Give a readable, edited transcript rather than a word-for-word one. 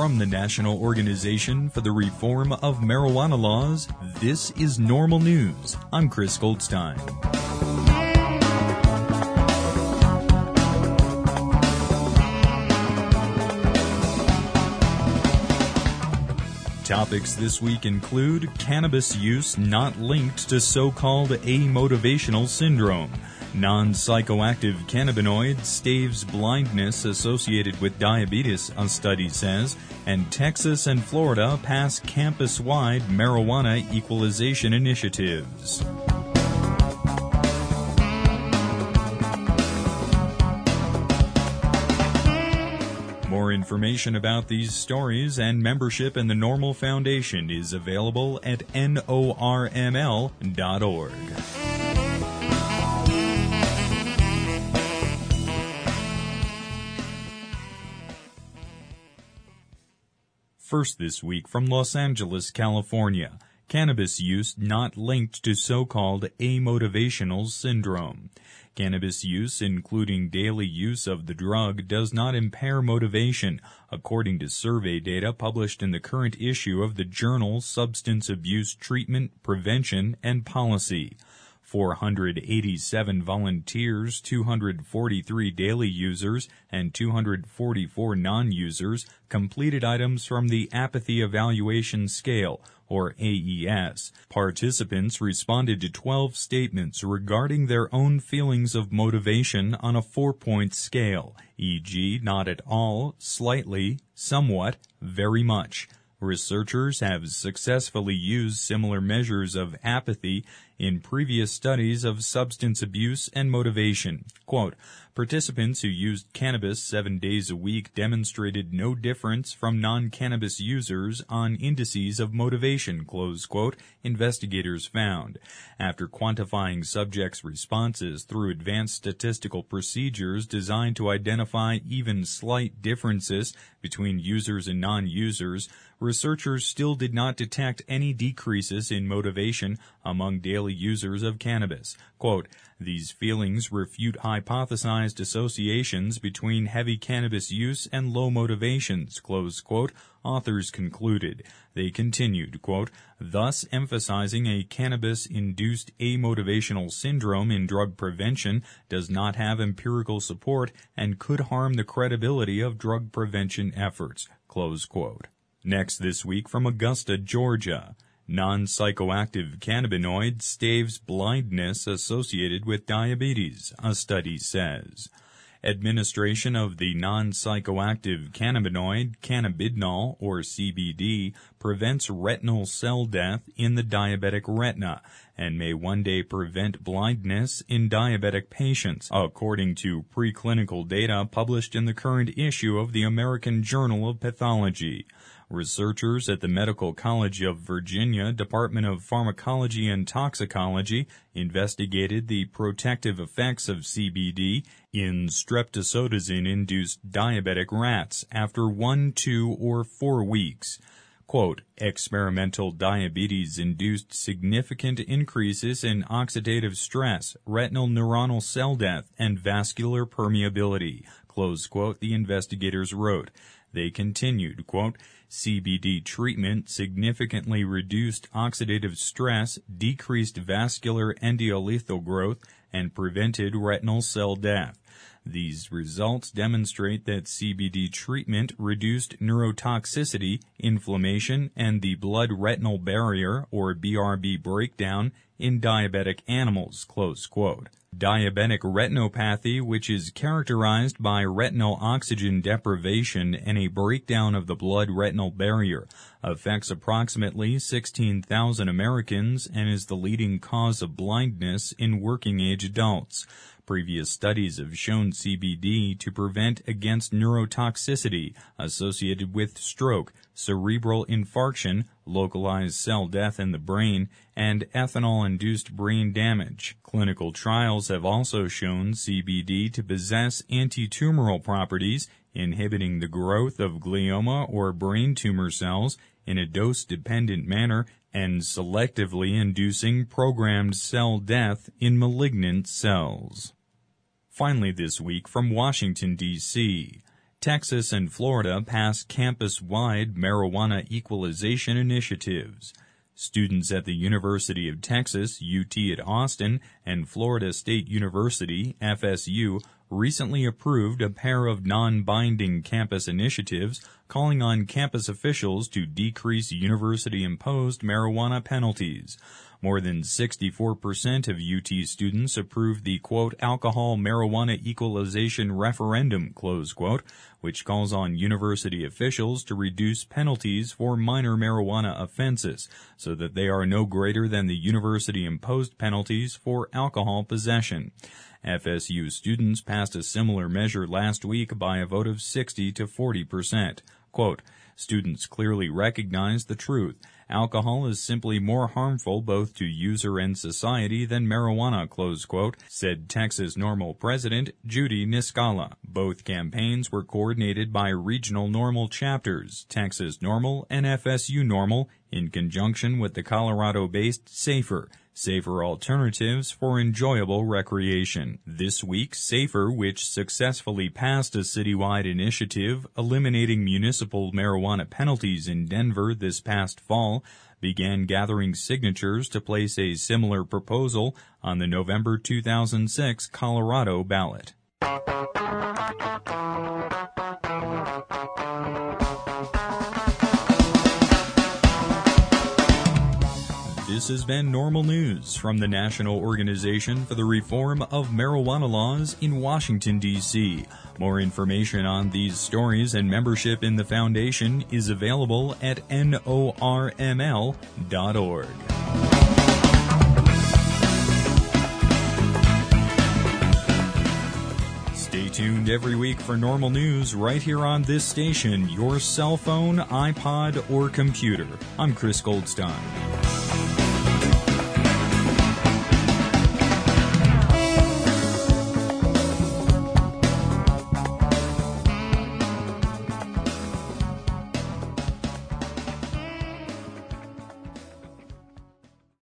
From the National Organization for the Reform of Marijuana Laws, this is Normal News. I'm Chris Goldstein. Topics this week include cannabis use not linked to so-called amotivational syndrome, non-psychoactive cannabinoid staves blindness associated with diabetes, a study says, and Texas and Florida pass campus-wide marijuana equalization initiatives. More information about these stories and membership in the Normal Foundation is available at norml.org. First this week from Los Angeles, California, cannabis use not linked to so-called amotivational syndrome. Cannabis use, including daily use of the drug, does not impair motivation, according to survey data published in the current issue of the journal Substance Abuse Treatment, Prevention, and Policy. 487 volunteers, 243 daily users, and 244 non-users completed items from the Apathy Evaluation Scale, or AES. Participants responded to 12 statements regarding their own feelings of motivation on a 4-point scale, e.g., not at all, slightly, somewhat, very much. Researchers have successfully used similar measures of apathy in previous studies of substance abuse and motivation. Quote, participants who used cannabis 7 days a week demonstrated no difference from non-cannabis users on indices of motivation, close quote, investigators found. After quantifying subjects' responses through advanced statistical procedures designed to identify even slight differences between users and non-users, researchers still did not detect any decreases in motivation among daily users of cannabis. Quote, these feelings refute hypothesized associations between heavy cannabis use and low motivations, close quote, authors concluded. They continued, quote, thus emphasizing a cannabis-induced amotivational syndrome in drug prevention does not have empirical support and could harm the credibility of drug prevention efforts, close quote. Next this week from Augusta, Georgia. Non-psychoactive cannabinoid staves blindness associated with diabetes, a study says. Administration of the non-psychoactive cannabinoid cannabidinol, or CBD, prevents retinal cell death in the diabetic retina and may one day prevent blindness in diabetic patients, according to preclinical data published in the current issue of the American Journal of Pathology. Researchers at the Medical College of Virginia Department of Pharmacology and Toxicology investigated the protective effects of CBD in streptozotocin-induced diabetic rats after 1, 2, or 4 weeks. Quote, experimental diabetes induced significant increases in oxidative stress, retinal neuronal cell death, and vascular permeability, close quote, the investigators wrote. They continued, quote, CBD treatment significantly reduced oxidative stress, decreased vascular endothelial growth, and prevented retinal cell death. These results demonstrate that CBD treatment reduced neurotoxicity, inflammation, and the blood-retinal barrier, or BRB breakdown, in diabetic animals, close quote. Diabetic retinopathy, which is characterized by retinal oxygen deprivation and a breakdown of the blood-retinal barrier, affects approximately 16,000 Americans and is the leading cause of blindness in working-age adults. Previous studies have shown CBD to prevent against neurotoxicity associated with stroke, cerebral infarction, localized cell death in the brain, and ethanol-induced brain damage. Clinical trials have also shown CBD to possess anti-tumoral properties, inhibiting the growth of glioma or brain tumor cells in a dose-dependent manner and selectively inducing programmed cell death in malignant cells. Finally this week from Washington, D.C., Texas and Florida pass campus-wide marijuana equalization initiatives. Students at the University of Texas, UT at Austin, and Florida State University, FSU, recently approved a pair of non-binding campus initiatives calling on campus officials to decrease university-imposed marijuana penalties. More than 64% of UT students approved the, quote, alcohol marijuana equalization referendum, close quote, which calls on university officials to reduce penalties for minor marijuana offenses so that they are no greater than the university-imposed penalties for alcohol possession. FSU students passed a similar measure last week by a vote of 60 to 40%. Quote, students clearly recognize the truth. Alcohol is simply more harmful both to user and society than marijuana, close quote, said Texas NORML President Judy Niscala. Both campaigns were coordinated by regional NORML chapters, Texas NORML and FSU NORML, in conjunction with the Colorado-based SAFER, Safer Alternatives for Enjoyable Recreation. This week, Safer, which successfully passed a citywide initiative eliminating municipal marijuana penalties in Denver this past fall, began gathering signatures to place a similar proposal on the November 2006 Colorado ballot. This has been NORML News from the National Organization for the Reform of Marijuana Laws in Washington, D.C. More information on these stories and membership in the foundation is available at norml.org. Stay tuned every week for NORML News right here on this station, your cell phone, iPod, or computer. I'm Chris Goldstein.